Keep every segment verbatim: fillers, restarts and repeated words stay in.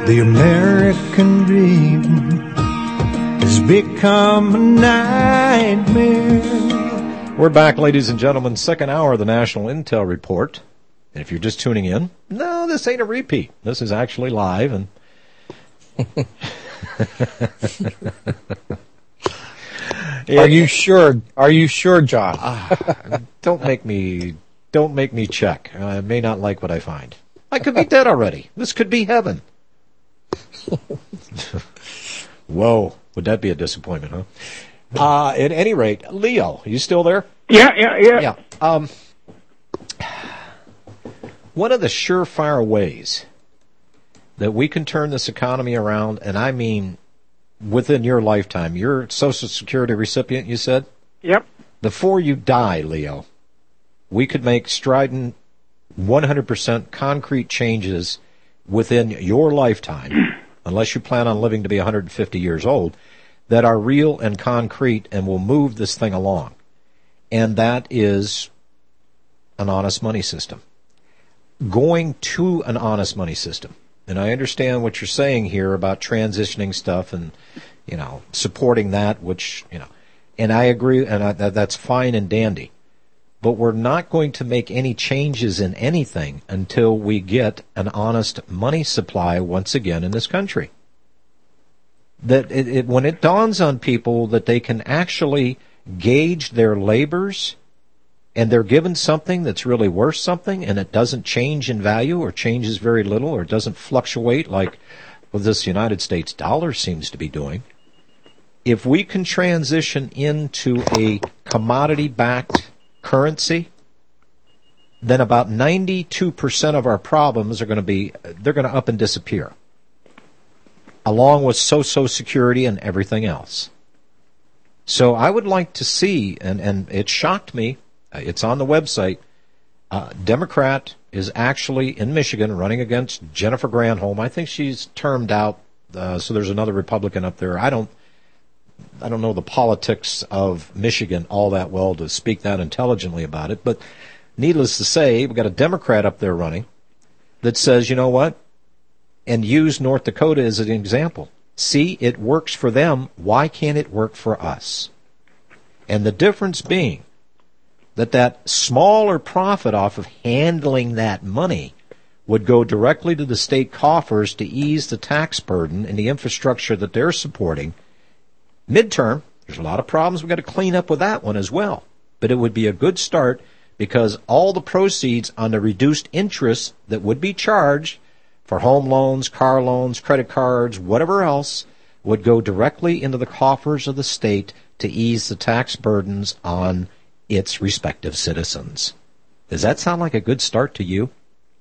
The American dream has become a nightmare. We're back, ladies and gentlemen. Second hour of the National Intel Report. And if you're just tuning in, no, this ain't a repeat. This is actually live. And Are you sure? Are you sure, John? uh, don't make me. Don't make me check. I may not like what I find. I could be dead already. This could be heaven. Whoa, would that be a disappointment, huh? Uh, at any rate, Leo, are you still there? Yeah, yeah, yeah. Yeah. Um, one of the surefire ways that we can turn this economy around, and I mean within your lifetime, you're a Social Security recipient, you said? Yep. Before you die, Leo, we could make strident one hundred percent concrete changes within your lifetime, unless you plan on living to be one hundred fifty years old, that are real and concrete and will move this thing along. And that is an honest money system. Going to an honest money system. And I understand what you're saying here about transitioning stuff and, you know, supporting that, which, you know, and I agree, and I, that, that's fine and dandy. But we're not going to make any changes in anything until we get an honest money supply once again in this country. That it, it, when it dawns on people that they can actually gauge their labors and they're given something that's really worth something and it doesn't change in value or changes very little or doesn't fluctuate like well, this United States dollar seems to be doing, if we can transition into a commodity-backed currency, then about ninety-two percent of our problems are going to be, they're going to up and disappear, along with Social Security and everything else. So I would like to see, and, and it shocked me, it's on the website, uh, Democrat is actually in Michigan running against Jennifer Granholm. I think she's termed out, uh, so there's another Republican up there. I don't I don't know the politics of Michigan all that well to speak that intelligently about it, but needless to say, we've got a Democrat up there running that says, you know what, and use North Dakota as an example. See, it works for them. Why can't it work for us? And the difference being that that smaller profit off of handling that money would go directly to the state coffers to ease the tax burden and the infrastructure that they're supporting. Midterm, there's a lot of problems we've got to clean up with that one as well. But it would be a good start because all the proceeds on the reduced interest that would be charged for home loans, car loans, credit cards, whatever else, would go directly into the coffers of the state to ease the tax burdens on its respective citizens. Does that sound like a good start to you?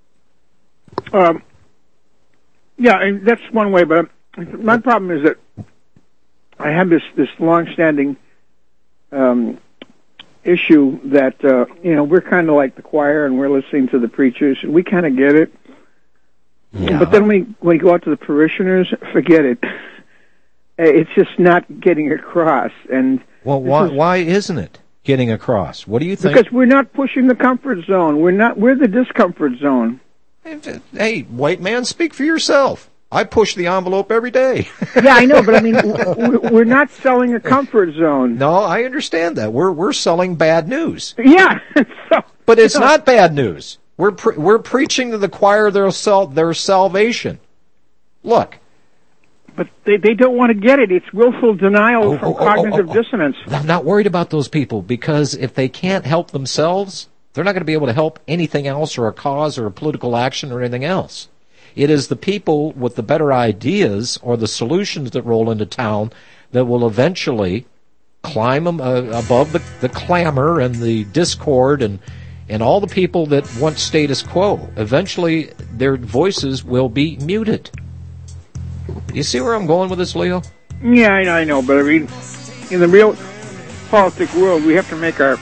Um, yeah, and that's one way, but my problem is that I have this, this long-standing um, issue that, uh, you know, we're kind of like the choir and we're listening to the preachers. And we kind of get it. Yeah. But then we, when we go out to the parishioners, forget it. It's just not getting across. And well, why, is, why isn't it getting across? What do you think? Because we're not pushing the comfort zone. We're not. We're the discomfort zone. Hey, white man, speak for yourself. I push the envelope every day. Yeah, I know, but I mean, we're not selling a comfort zone. No, I understand that. We're we're selling bad news. Yeah, so, but it's you know. not bad news. We're pre- we're preaching to the choir their sal- their salvation. Look, but they they don't want to get it. It's willful denial oh, from oh, cognitive oh, oh, oh. dissonance. I'm not worried about those people because if they can't help themselves, they're not going to be able to help anything else or a cause or a political action or anything else. It is the people with the better ideas or the solutions that roll into town that will eventually climb them, uh, above the, the clamor and the discord and, and all the people that want status quo. Eventually, their voices will be muted. You see where I'm going with this, Leo? Yeah, I know, I know, but I mean, in the real politic world, we have to make our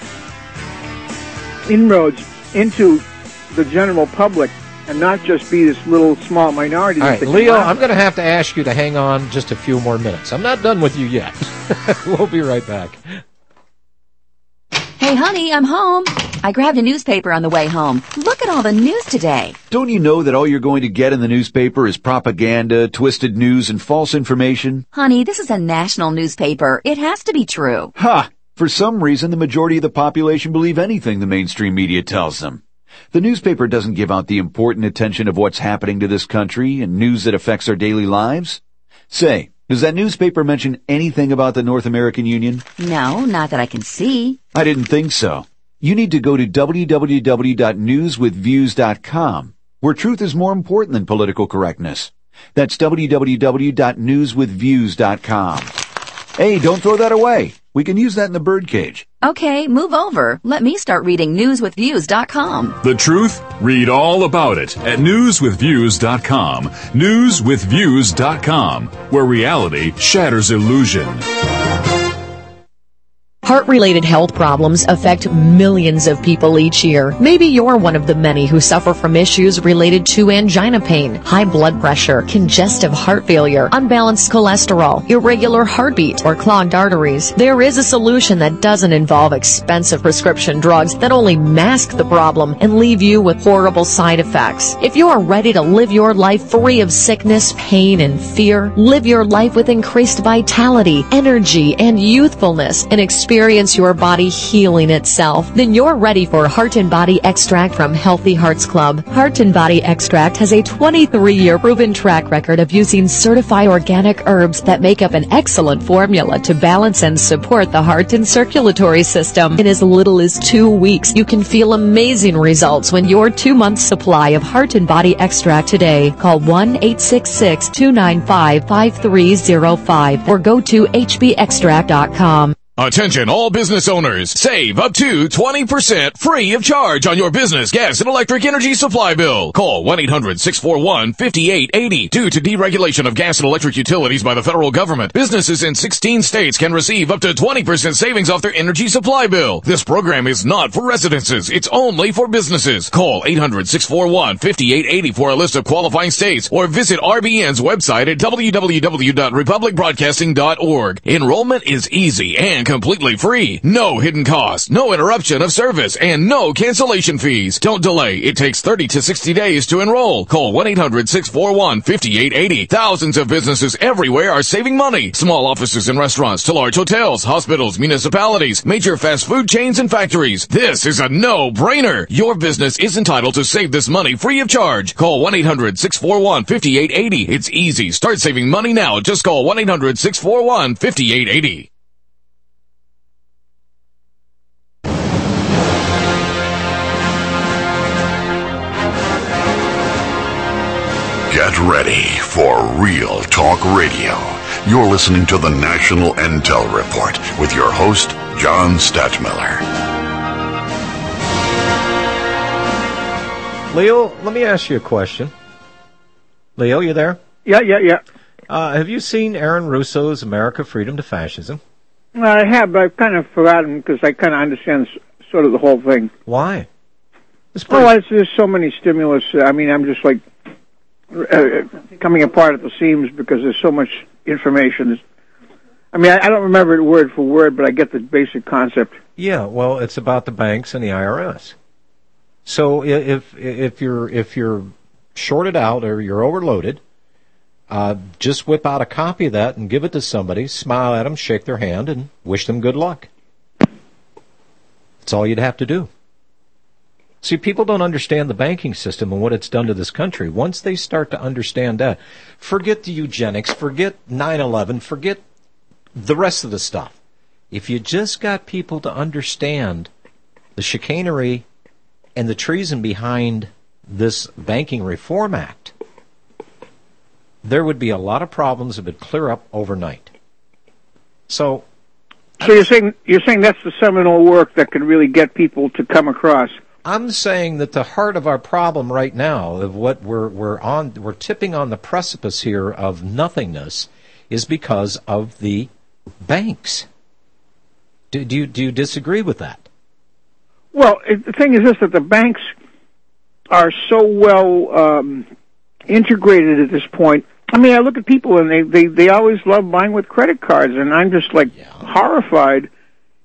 inroads into the general public and not just be this little small minority. All right, Leo, I'm going to have to ask you to hang on just a few more minutes. I'm not done with you yet. We'll be right back. Hey, honey, I'm home. I grabbed a newspaper on the way home. Look at all the news today. Don't you know that all you're going to get in the newspaper is propaganda, twisted news, and false information? Honey, this is a national newspaper. It has to be true. Ha! For some reason, the majority of the population believe anything the mainstream media tells them. The newspaper doesn't give out the important attention of what's happening to this country and news that affects our daily lives. Say, does that newspaper mention anything about the North American Union? No, not that I can see. I didn't think so. You need to go to w w w dot news with views dot com, where truth is more important than political correctness. That's w w w dot news with views dot com. Hey, don't throw that away. We can use that in the birdcage. Okay, move over. Let me start reading news with views dot com. The truth? Read all about it at news with views dot com. news with views dot com, where reality shatters illusion. Heart-related health problems affect millions of people each year. Maybe you're one of the many who suffer from issues related to angina pain, high blood pressure, congestive heart failure, unbalanced cholesterol, irregular heartbeat, or clogged arteries. There is a solution that doesn't involve expensive prescription drugs that only mask the problem and leave you with horrible side effects. If you are ready to live your life free of sickness, pain, and fear, live your life with increased vitality, energy, and youthfulness, and experience Experience your body healing itself, then you're ready for Heart and Body Extract from Healthy Hearts Club. Heart and Body Extract has a twenty-three year proven track record of using certified organic herbs that make up an excellent formula to balance and support the heart and circulatory system. In as little as two weeks, you can feel amazing results when your two-month supply of Heart and Body Extract today. Call one eight six six, two nine five, five three zero five or go to h b extract dot com. Attention all business owners. Save up to twenty percent free of charge on your business gas and electric energy supply bill. Call one eight hundred, six four one, five eight eight zero. Due to deregulation of gas and electric utilities by the federal government, businesses in sixteen states can receive up to twenty percent savings off their energy supply bill. This program is not for residences. It's only for businesses. Call eight hundred, six four one, five eight eight zero for a list of qualifying states or visit R B N's website at w w w dot republic broadcasting dot org. Enrollment is easy and completely free. No hidden costs, no interruption of service, and no cancellation fees. Don't delay. It takes thirty to sixty days to enroll. Call one eight hundred, six four one, five eight eight zero. Thousands of businesses everywhere are saving money. Small offices and restaurants to large hotels, hospitals, municipalities, major fast food chains, and factories. This is a no-brainer. Your business is entitled to save this money free of charge. Call one eight hundred, six four one, five eight eight zero. It's easy. Start saving money now. Just call one eight hundred, six four one, five eight eight zero. Get ready for Real Talk Radio. You're listening to the National Intel Report with your host, John Stadtmiller. Leo, let me ask you a question. Leo, you there? Yeah, yeah, yeah. Uh, have you seen Aaron Russo's America, Freedom to Fascism? I have, but I've kind of forgotten because I kind of understand sort of the whole thing. Why? It's pretty... Oh, it's, there's so many stimulus. I mean, I'm just like uh, coming apart at the seams because there's so much information. I mean, I, I don't remember it word for word, but I get the basic concept. Yeah, well, it's about the banks and the I R S. So if if you're if you're shorted out or you're overloaded, uh, just whip out a copy of that and give it to somebody, smile at them, shake their hand, and wish them good luck. That's all you'd have to do. See, people don't understand the banking system and what it's done to this country. Once they start to understand that, forget the eugenics, forget nine eleven, forget the rest of the stuff. If you just got people to understand the chicanery and the treason behind this Banking Reform Act, there would be a lot of problems that would clear up overnight. So, so you're saying you're saying that's the seminal work that can really get people to come across. I'm saying that the heart of our problem right now, of what we're we're on, we're tipping on the precipice here of nothingness, is because of the banks. Do, do you do you disagree with that? Well, it, the thing is this, that the banks are so well um, integrated at this point. I mean, I look at people and they, they, they always love buying with credit cards, and I'm just like yeah. horrified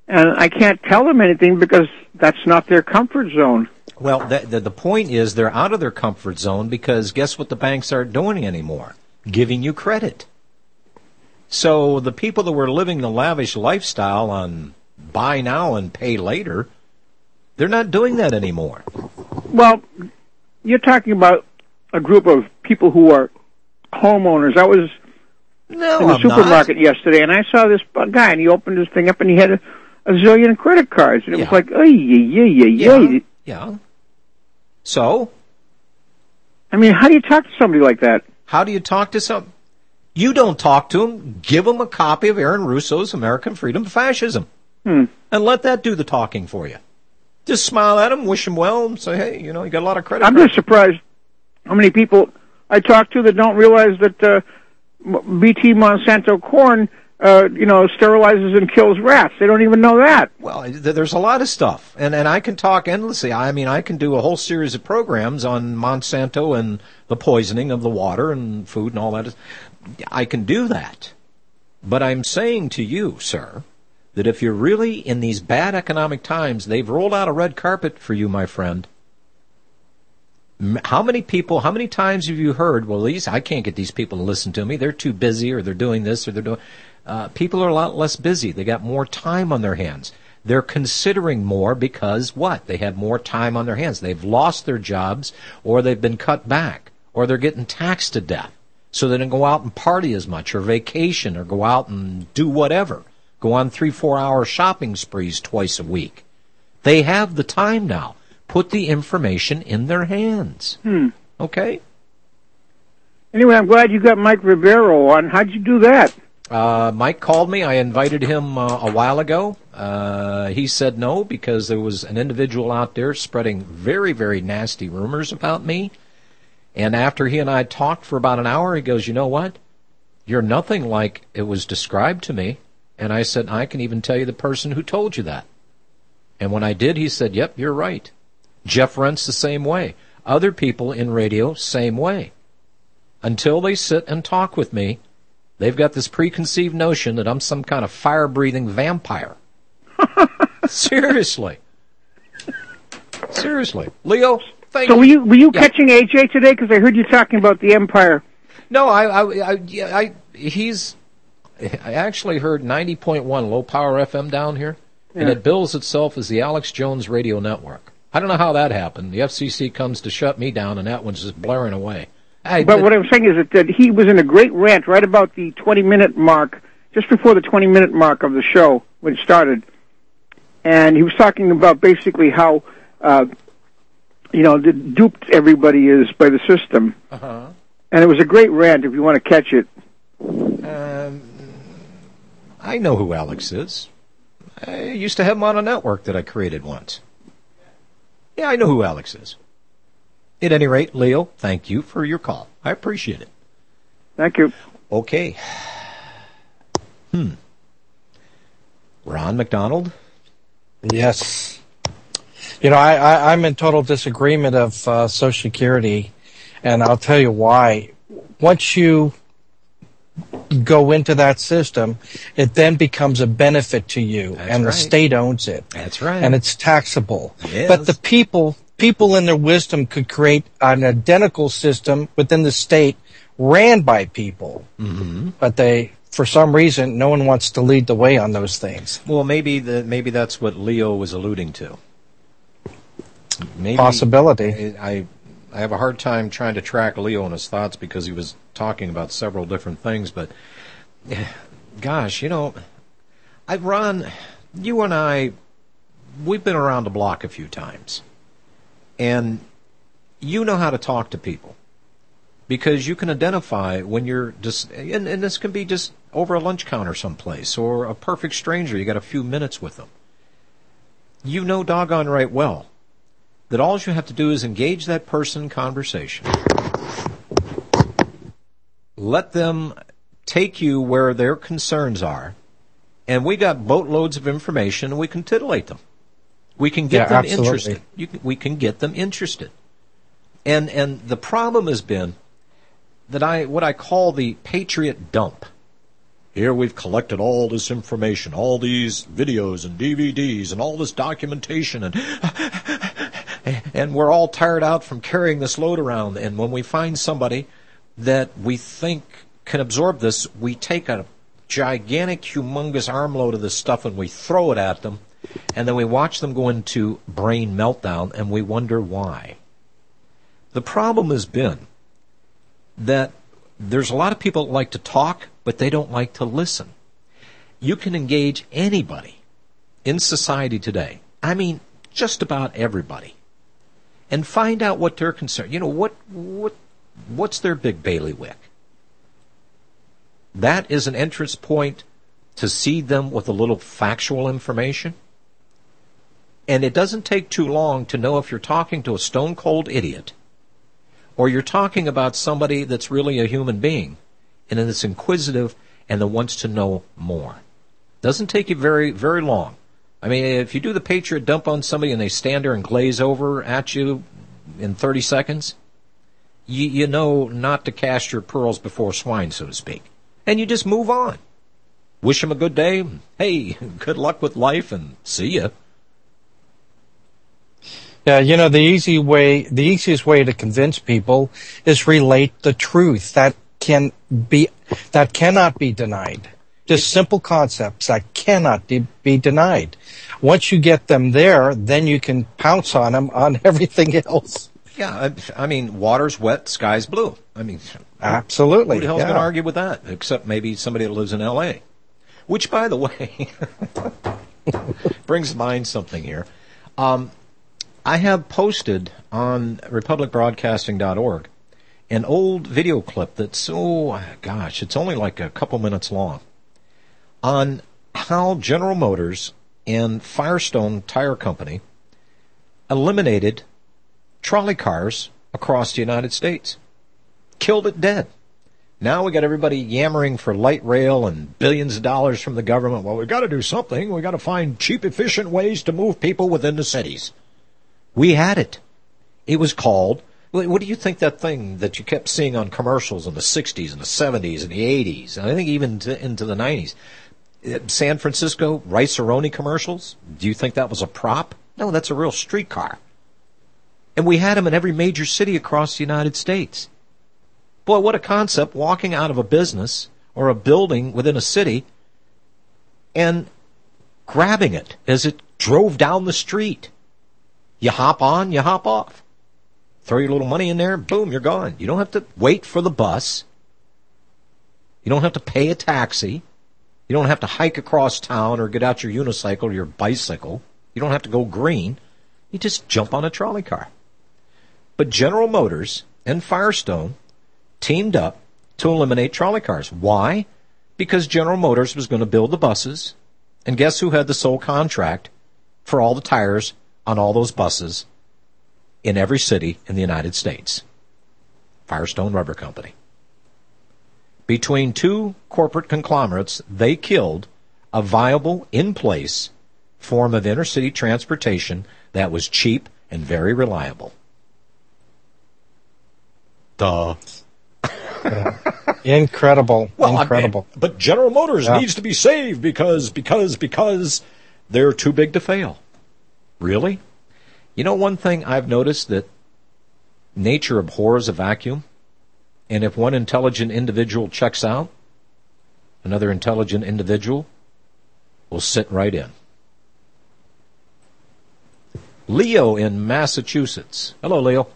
and I can't tell them anything because that's not their comfort zone. Well, the, the, the point is they're out of their comfort zone because guess what the banks aren't doing anymore? Giving you credit. So the people that were living the lavish lifestyle on buy now and pay later, they're not doing that anymore. Well, you're talking about a group of people who are homeowners. I was no, in the I'm supermarket not. yesterday, and I saw this guy, and he opened his thing up, and he had a, a zillion credit cards, and it Yeah. was like, ay, ay, ay, ay, Yeah. ay. Yeah. So? I mean, how do you talk to somebody like that? How do you talk to some? You don't talk to them. Give them a copy of Aaron Russo's American Freedom to Fascism. Hmm. And let that do the talking for you. Just smile at them, wish them well, and say, hey, you know, you got a lot of credit. I'm just surprised how many people I talk to that don't realize that uh, B T Monsanto corn, uh, you know, sterilizes and kills rats. They don't even know that. Well, th- there's a lot of stuff, and and I can talk endlessly. I mean, I can do a whole series of programs on Monsanto and the poisoning of the water and food and all that. I can do that. But I'm saying to you, sir, that if you're really in these bad economic times, they've rolled out a red carpet for you, my friend. M- How many people, how many times have you heard, well, these, I can't get these people to listen to me. They're too busy, or they're doing this, or they're doing... Uh, people are a lot less busy. They got more time on their hands. They're considering more because what? They have more time on their hands. They've lost their jobs, or they've been cut back, or they're getting taxed to death. So they don't go out and party as much, or vacation, or go out and do whatever. Go on three, four-hour shopping sprees twice a week. They have the time now. Put the information in their hands. Hmm. Okay? Anyway, I'm glad you got Mike Ribeiro on. How'd you do that? Uh, Mike called me. I invited him uh, a while ago. Uh, he said no because there was an individual out there spreading very, very nasty rumors about me. And after he and I talked for about an hour, he goes, you know what? You're nothing like it was described to me. And I said, I can even tell you the person who told you that. And when I did, he said, yep, you're right. Jeff Rent's the same way. Other people in radio, same way. Until they sit and talk with me, they've got this preconceived notion that I'm some kind of fire-breathing vampire. Seriously. Seriously. Leo, thank so you. were you, were you Yeah. catching A J today? Because I heard you talking about the Empire. No, I, I, I, yeah, I, he's, I actually heard ninety point one low power F M down here, and Yeah. it bills itself as the Alex Jones Radio Network. I don't know how that happened. The F C C comes to shut me down, and that one's just blaring away. I, But what I'm saying is that, that he was in a great rant right about the twenty-minute mark, just before the twenty-minute mark of the show when it started. And he was talking about basically how, uh, you know, the duped everybody is by the system. Uh-huh. And it was a great rant if you want to catch it. Um, I know who Alex is. I used to have him on a network that I created once. Yeah, I know who Alex is. At any rate, Leo, thank you for your call. I appreciate it. Thank you. Okay. Hmm. Ron McDonald? Yes. You know, I, I, I'm in total disagreement of uh, Social Security, and I'll tell you why. Once you go into that system, it then becomes a benefit to you, That's and right. the state owns it. That's right. And it's taxable. Yes. But the people, people in their wisdom could create an identical system within the state ran by people. Mm-hmm. But they, for some reason, no one wants to lead the way on those things. Well, maybe the, maybe that's what Leo was alluding to. Maybe Possibility. I I have a hard time trying to track Leo and his thoughts because he was talking about several different things. But gosh, you know, I Ron, you and I, we've been around the block a few times, and you know how to talk to people because you can identify when you're just, and, and this can be just over a lunch counter someplace or a perfect stranger. You got a few minutes with them. You know doggone right well that all you have to do is engage that person in conversation. Let them take you where their concerns are, and we got boatloads of information, and we can titillate them. We can get Yeah, them absolutely. interested. You can, we can get them interested. And and the problem has been that I what I call the patriot dump Here we've collected all this information, all these videos and D V Ds and all this documentation, and and we're all tired out from carrying this load around. And when we find somebody that we think can absorb this, we take a gigantic, humongous armload of this stuff and we throw it at them, and then we watch them go into brain meltdown, and we wonder why. The problem has been that there's a lot of people that like to talk, but they don't like to listen. You can engage anybody in society today, I mean just about everybody, and find out what they're concerned. You know, what what what's their big bailiwick? That is an entrance point to seed them with a little factual information. And it doesn't take too long to know if you're talking to a stone-cold idiot or you're talking about somebody that's really a human being and that's inquisitive and that wants to know more. Doesn't take you very, very long. I mean, if you do the Patriot dump on somebody and they stand there and glaze over at you in thirty seconds, you, you know not to cast your pearls before swine, so to speak. And you just move on. Wish them a good day. Hey, good luck with life, and see ya. Yeah, you know, the easy way, the easiest way to convince people is relate the truth. That can be, that cannot be denied. Just simple concepts that cannot de- be denied. Once you get them there, then you can pounce on them on everything else. Yeah, I, I mean, water's wet, sky's blue. I mean, absolutely. Who the hell's yeah. going to argue with that? Except maybe somebody that lives in L A Which, by the way, brings to mind something here. Um, I have posted on republic broadcasting dot org an old video clip that's, oh, gosh, it's only like a couple minutes long, on how General Motors and Firestone Tire Company eliminated trolley cars across the United States. Killed it dead. Now we got everybody yammering for light rail and billions of dollars from the government. Well, we've got to do something. We've got to find cheap, efficient ways to move people within the cities. We had it. It was called, what do you think that thing that you kept seeing on commercials in the sixties and the seventies and the eighties, and I think even to, into the nineties, San Francisco Rice-A-Roni commercials? Do you think that was a prop? No, that's a real streetcar. And we had them in every major city across the United States. Boy, what a concept, walking out of a business or a building within a city and grabbing it as it drove down the street. You hop on, you hop off. Throw your little money in there, boom, you're gone. You don't have to wait for the bus. You don't have to pay a taxi. You don't have to hike across town or get out your unicycle or your bicycle. You don't have to go green. You just jump on a trolley car. But General Motors and Firestone teamed up to eliminate trolley cars. Why? Because General Motors was going to build the buses, and guess who had the sole contract for all the tires on all those buses in every city in the United States? Firestone Rubber Company. Between two corporate conglomerates, they killed a viable, in-place form of inner-city transportation that was cheap and very reliable. Duh. Yeah. Incredible. Well, Incredible. I mean, but General Motors yeah. needs to be saved because, because, because they're too big to fail. Really? You know one thing I've noticed, that nature abhors a vacuum, and if one intelligent individual checks out, another intelligent individual will sit right in. Leo in Massachusetts. Hello, Leo.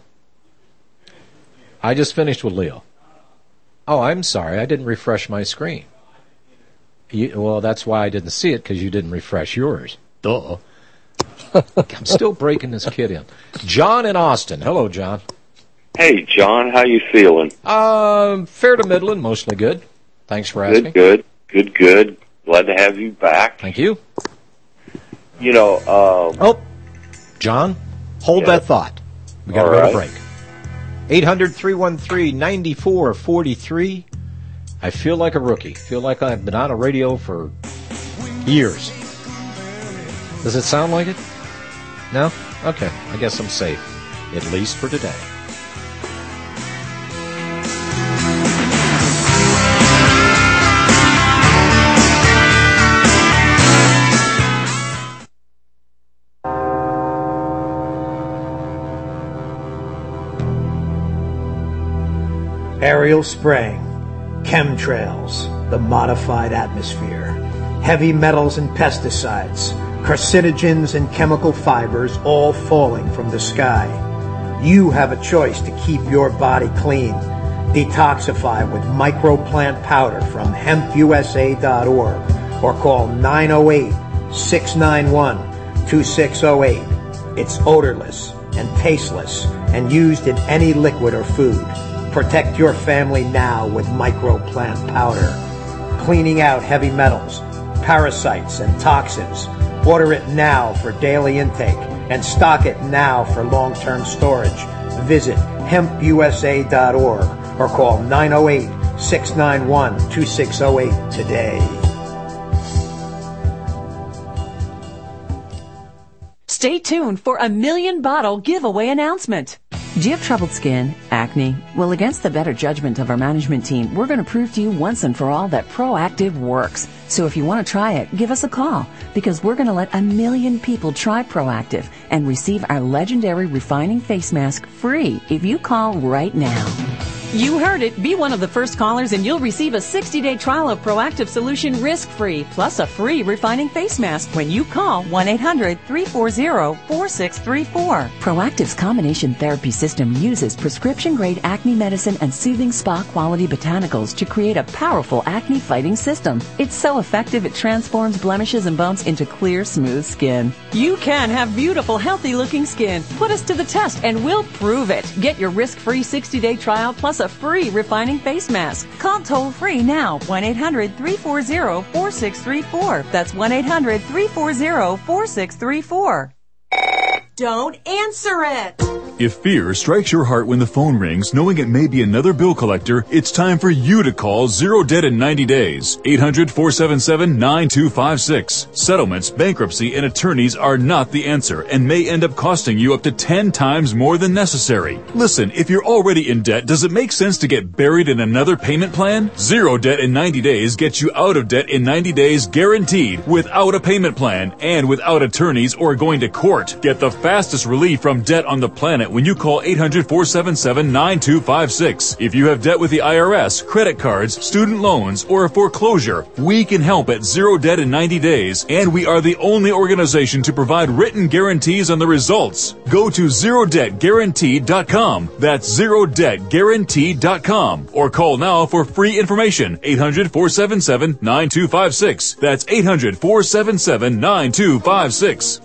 I just finished with Leo. Oh, I'm sorry. I didn't refresh my screen. You, well, that's why I didn't see it, because you didn't refresh yours. Duh. I'm still breaking this kid in. John in Austin. Hello, John. Hey, John. How you feeling? Um, fair to middling. Mostly good. Thanks for asking. Good, good, good, good. Glad to have you back. Thank you. You know, um... Oh, John, hold yeah. that thought. We got to go right. to break. eight hundred, three one three, nine four four three. I feel like a rookie. Feel like I've been on a radio for years. Does it sound like it? No? Okay. I guess I'm safe. At least for today. aerial spraying, chemtrails, the modified atmosphere, heavy metals and pesticides, carcinogens and chemical fibers all falling from the sky. You have a choice to keep your body clean. Detoxify with microplant powder from hemp u s a dot org or call nine oh eight, six nine one, two six oh eight. It's odorless and tasteless and used in any liquid or food. Protect your family now with microplant powder. Cleaning out heavy metals, parasites, and toxins. Order it now for daily intake and stock it now for long-term storage. Visit hemp u s a dot org or call nine oh eight, six nine one, two six oh eight today. Stay tuned for a million bottle giveaway announcement. Do you have troubled skin, acne? Well, against the better judgment of our management team, we're going to prove to you once and for all that Proactiv works. So if you want to try it, give us a call, because we're going to let a million people try Proactiv and receive our legendary refining face mask free if you call right now. You heard it. Be one of the first callers and you'll receive a sixty-day trial of Proactiv Solution risk-free, plus a free refining face mask when you call one eight hundred, three four zero, four six three four. Proactiv's combination therapy system uses prescription-grade acne medicine and soothing spa-quality botanicals to create a powerful acne-fighting system. It's so effective it transforms blemishes and bumps into clear, smooth skin. You can have beautiful, healthy-looking skin. Put us to the test and we'll prove it. Get your risk-free sixty-day trial plus a free refining face mask. Call toll-free now, one eight hundred, three four zero, four six three four. That's one eight hundred, three four zero, four six three four. Don't answer it! If fear strikes your heart when the phone rings, knowing it may be another bill collector, it's time for you to call Zero Debt in ninety days. eight hundred, four seven seven, nine two five six. Settlements, bankruptcy, and attorneys are not the answer and may end up costing you up to ten times more than necessary. Listen, if you're already in debt, does it make sense to get buried in another payment plan? Zero Debt in ninety days gets you out of debt in ninety days guaranteed, without a payment plan and without attorneys or going to court. Get the fastest relief from debt on the planet when you call eight hundred, four seven seven, nine two five six. If you have debt with the I R S, credit cards, student loans, or a foreclosure, we can help at Zero Debt in ninety days, and we are the only organization to provide written guarantees on the results. Go to zero debt guaranteed dot com. That's zero debt guaranteed dot com. Or call now for free information. eight hundred, four seven seven, nine two five six. That's eight hundred, four seven seven, nine two five six.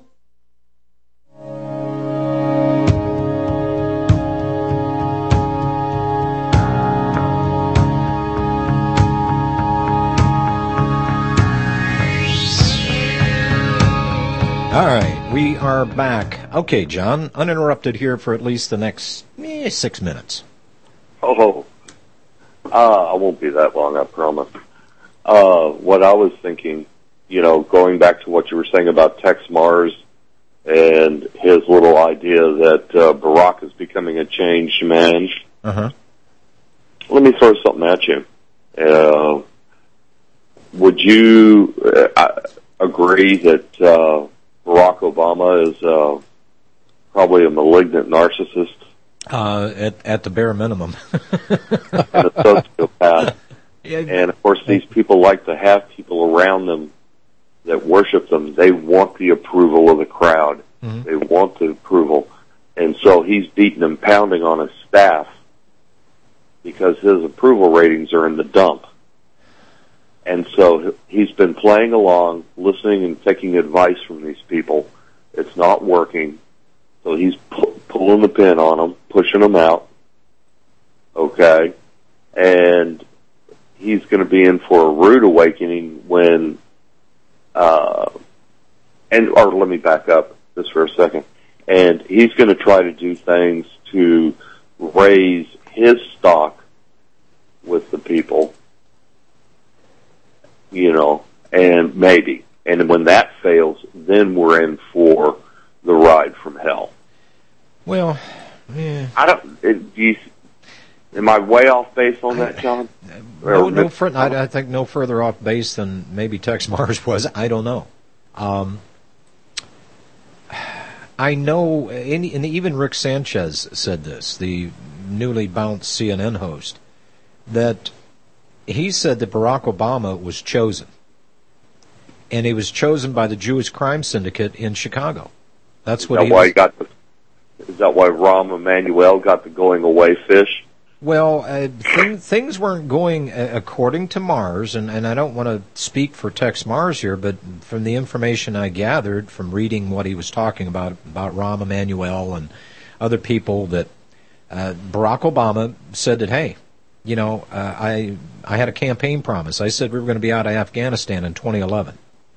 All right, we are back. Okay, John, uninterrupted here for at least the next eh, six minutes. Oh, uh, I won't be that long, I promise. Uh, what I was thinking, you know, going back to what you were saying about Tex Mars and his little idea that uh, Barack is becoming a changed man. Uh-huh. Let me throw something at you. Uh, would you uh, agree that uh, Barack Obama is uh, probably a malignant narcissist? Uh, at, at the bare minimum. And a sociopath. Yeah. And, of course, these people like to have people around them that worship them. They want the approval of the crowd. Mm-hmm. They want the approval. And so he's beating and pounding on his staff because his approval ratings are in the dump. And so he's been playing along, listening and taking advice from these people. It's not working. So he's pu- pulling the pin on them, pushing them out. Okay? And he's going to be in for a rude awakening when, uh, and, or let me back up just for a second. And he's going to try to do things to raise his stock with the people. You know, and maybe. And when that fails, then we're in for the ride from hell. Well, yeah. I don't, it, do you, am I way off base on that, John? No, no fur- I, I think no further off base than maybe Tex Mars was. I don't know. Um, I know, and even Rick Sanchez said this, the newly bounced C N N host, that he said that Barack Obama was chosen. And he was chosen by the Jewish crime syndicate in Chicago. That's what is that he why was. he got the, is that why Rahm Emanuel got the going away fish? Well, uh, th- things weren't going uh, according to Mars, and, and I don't want to speak for Tex Mars here, but from the information I gathered from reading what he was talking about, about Rahm Emanuel and other people, that uh, Barack Obama said that, hey, you know, uh, I I had a campaign promise. I said we were going to be out of Afghanistan in twenty eleven.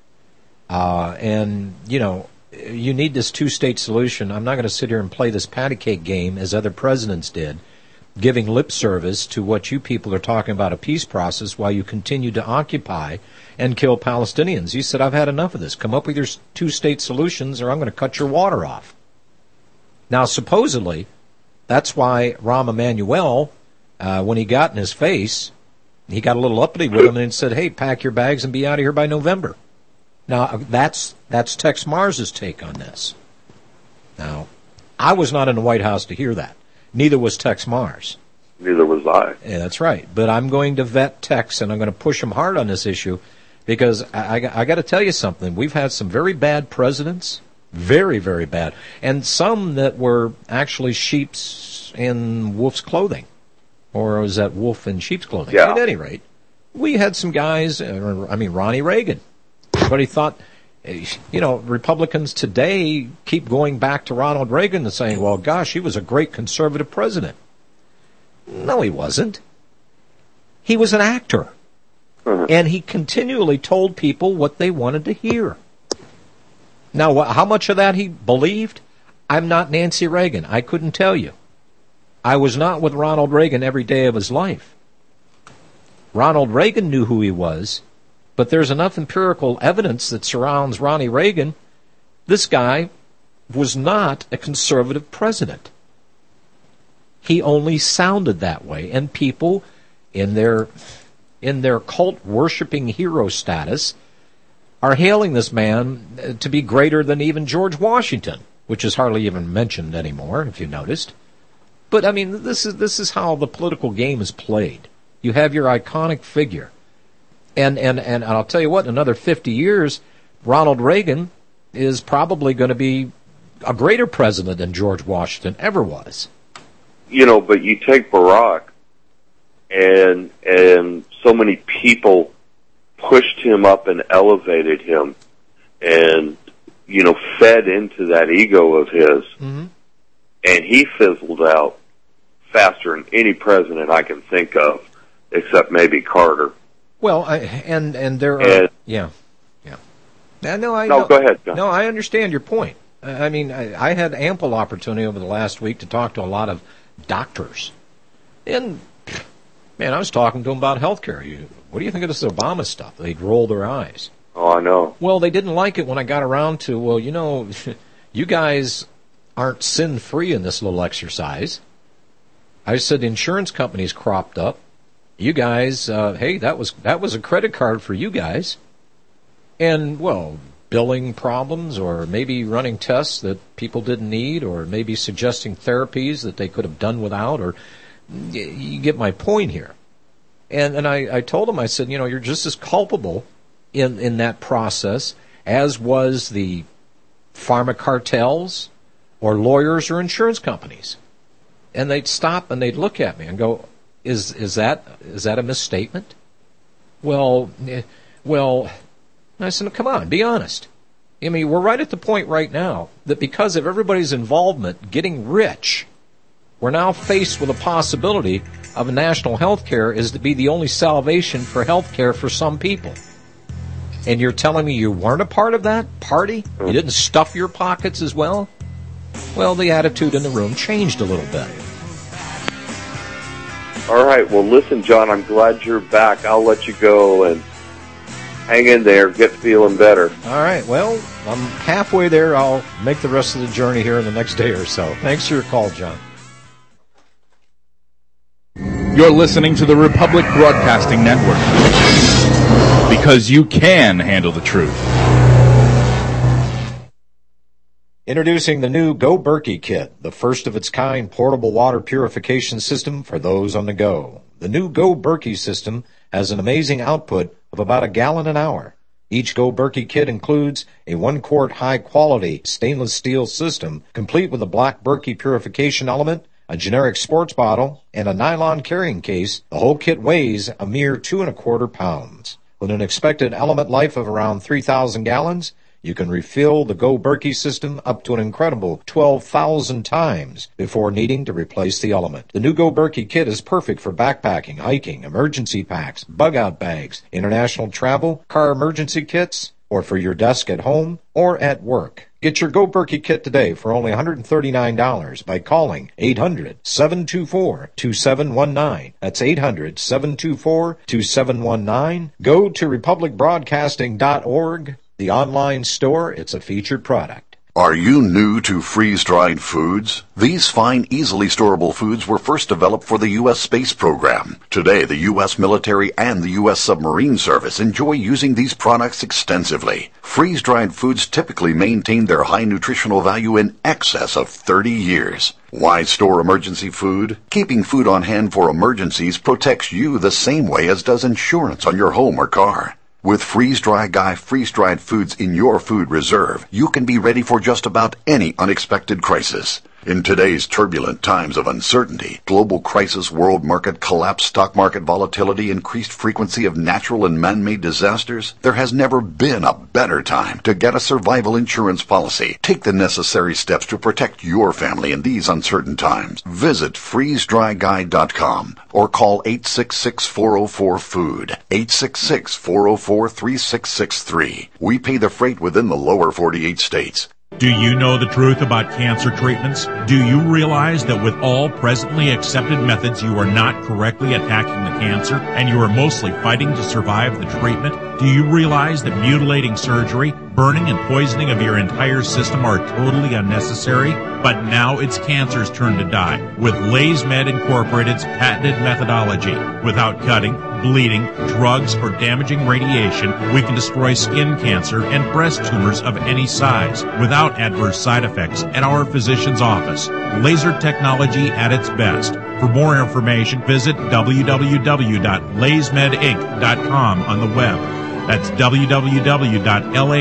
Uh, and, you know, you need this two-state solution. I'm not going to sit here and play this patty cake game as other presidents did, giving lip service to what you people are talking about, a peace process, while you continue to occupy and kill Palestinians. He said, I've had enough of this. Come up with your two-state solutions or I'm going to cut your water off. Now, supposedly, that's why Rahm Emanuel, uh, when he got in his face, he got a little uppity with him and said, hey, pack your bags and be out of here by November. Now, that's that's Tex Mars's take on this. Now, I was not in the White House to hear that. Neither was Tex Mars. Neither was I. Yeah, that's right. But I'm going to vet Tex, and I'm going to push him hard on this issue, because I, I, I got to tell you something. We've had some very bad presidents, very, very bad, and some that were actually sheep's in wolf's clothing, or was that wolf in sheep's clothing? Yeah. At any rate, we had some guys, uh, I mean, Ronnie Reagan. Everybody thought, you know, Republicans today keep going back to Ronald Reagan and saying, well, gosh, he was a great conservative president. No, he wasn't. He was an actor. Uh-huh. And he continually told people what they wanted to hear. Now, how much of that he believed? I'm not Nancy Reagan. I couldn't tell you. I was not with Ronald Reagan every day of his life. Ronald Reagan knew who he was. But there's enough empirical evidence that surrounds Ronnie Reagan. This guy was not a conservative president. He only sounded that way, and people in their in their cult worshiping hero status are hailing this man to be greater than even George Washington, which is hardly even mentioned anymore, if you noticed. But I mean, this is this is how the political game is played. You have your iconic figure. And, and, and I'll tell you what, in another fifty years, Ronald Reagan is probably going to be a greater president than George Washington ever was. You know, but you take Barack, and and so many people pushed him up and elevated him and, you know, fed into that ego of his. Mm-hmm. And he fizzled out faster than any president I can think of, except maybe Carter. Well, I, and and there are and, yeah, yeah. Now, no, I no, no, go ahead. John. No, I understand your point. I mean, I, I had ample opportunity over the last week to talk to a lot of doctors, and man, I was talking to them about healthcare. You, what do you think of this Obama stuff? They'd roll their eyes. Oh, I know. Well, they didn't like it when I got around to, well, you know, you guys aren't sin-free in this little exercise. I said the insurance companies cropped up. You guys, uh, hey, that was that was a credit card for you guys. And, well, billing problems, or maybe running tests that people didn't need, or maybe suggesting therapies that they could have done without, or you get my point here. And and I, I told them, I said, you know, you're just as culpable in, in that process as was the pharma cartels or lawyers or insurance companies. And they'd stop and they'd look at me and go, Is is that is that a misstatement? Well, eh, well, I said, come on, be honest. I mean, we're right at the point right now that because of everybody's involvement getting rich, we're now faced with a possibility of national health care is to be the only salvation for health care for some people. And you're telling me you weren't a part of that party? You didn't stuff your pockets as well? Well, the attitude in the room changed a little bit. All right. Well, listen, John, I'm glad you're back. I'll let you go and hang in there. Get feeling better. All right. Well, I'm halfway there. I'll make the rest of the journey here in the next day or so. Thanks for your call, John. You're listening to the Republic Broadcasting Network, because you can handle the truth. Introducing the new Go Berkey Kit, the first of its kind portable water purification system for those on the go. The new Go Berkey system has an amazing output of about a gallon an hour. Each Go Berkey kit includes a one-quart high-quality stainless steel system, complete with a black Berkey purification element, a generic sports bottle, and a nylon carrying case. The whole kit weighs a mere two and a quarter pounds. With an expected element life of around three thousand gallons, you can refill the Go Berkey system up to an incredible twelve thousand times before needing to replace the element. The new Go Berkey kit is perfect for backpacking, hiking, emergency packs, bug-out bags, international travel, car emergency kits, or for your desk at home or at work. Get your Go Berkey kit today for only one hundred thirty-nine dollars by calling eight hundred, seven two four, two seven one nine. That's eight hundred, seven two four, two seven one nine. Go to republic broadcasting dot org. The online store, it's a featured product. Are you new to freeze-dried foods? These fine, easily storable foods were first developed for the U S space program. Today, the U S military and the U S submarine service enjoy using these products extensively. Freeze-dried foods typically maintain their high nutritional value in excess of thirty years. Why store emergency food? Keeping food on hand for emergencies protects you the same way as does insurance on your home or car. With Freeze-Dry Guy freeze-dried foods in your food reserve, you can be ready for just about any unexpected crisis. In today's turbulent times of uncertainty, global crisis, world market collapse, stock market volatility, increased frequency of natural and man-made disasters, there has never been a better time to get a survival insurance policy. Take the necessary steps to protect your family in these uncertain times. Visit freeze dry guy dot com or call eight six six, four oh four, food, eight six six, four oh four, three six six three. We pay the freight within the lower forty-eight states. Do you know the truth about cancer treatments? Do you realize that with all presently accepted methods, you are not correctly attacking the cancer and you are mostly fighting to survive the treatment? Do you realize that mutilating surgery, burning and poisoning of your entire system are totally unnecessary? But now it's cancer's turn to die with LaysMed Incorporated's patented methodology. Without cutting, bleeding, drugs, or damaging radiation, we can destroy skin cancer and breast tumors of any size without adverse side effects at our physician's office. Laser technology at its best. For more information, visit w w w dot lays med inc dot com on the web. That's w w w dot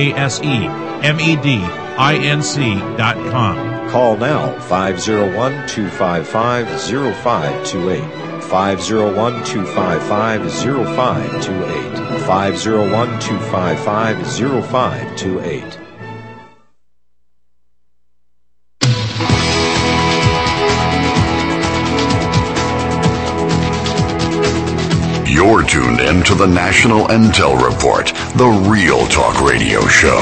laysmedinc dot com. Call now, five oh one, two five five, oh five two eight. five oh one, two five five, oh five two eight. five oh one, two five five, oh five two eight. You're tuned in to the National Intel Report, the Real Talk Radio show.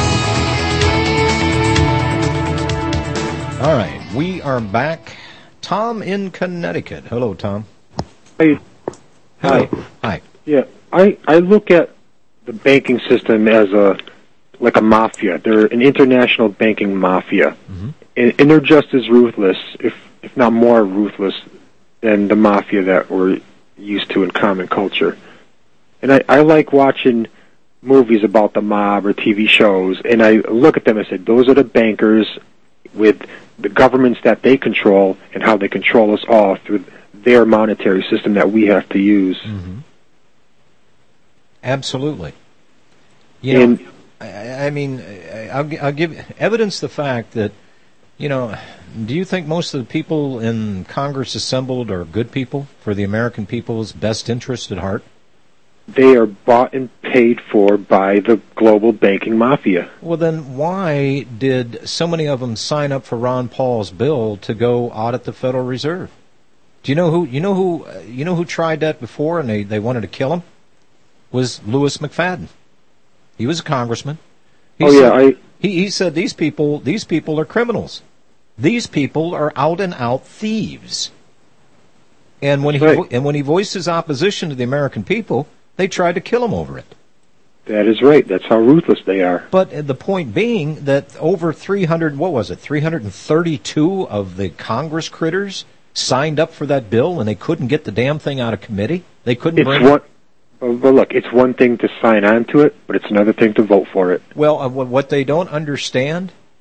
All right, we are back. Tom in Connecticut. Hello, Tom. Hey. Hi. Hi. Yeah, I, I look at the banking system as a like a mafia. They're an international banking mafia, mm-hmm. and, and they're just as ruthless, if if not more ruthless, than the mafia that we're used to in common culture. And I, I like watching movies about the mob or T V shows, and I look at them and say, those are the bankers with the governments that they control and how they control us all through their monetary system that we have to use. Mm-hmm. Absolutely. You and, know, I, I mean, I'll, I'll give evidence the fact that, you know, do you think most of the people in Congress assembled are good people for the American people's best interest at heart? They are bought and paid for by the global banking mafia. Well, then why did so many of them sign up for Ron Paul's bill to go audit the Federal Reserve? Do you know who you know who uh, you know who tried that before and they, they wanted to kill him? Was Louis McFadden. He was a congressman. He oh said, yeah, I he he said these people these people are criminals. These people are out and out thieves. And when he right. and when he voiced his opposition to the American people, they tried to kill him over it. That is right. That's how ruthless they are. But the point being that over three hundred, what was it, three hundred thirty-two of the Congress critters signed up for that bill, and they couldn't get the damn thing out of committee? They couldn't it's bring one, But look, it's one thing to sign on to it, but it's another thing to vote for it. Well, uh, what they don't understand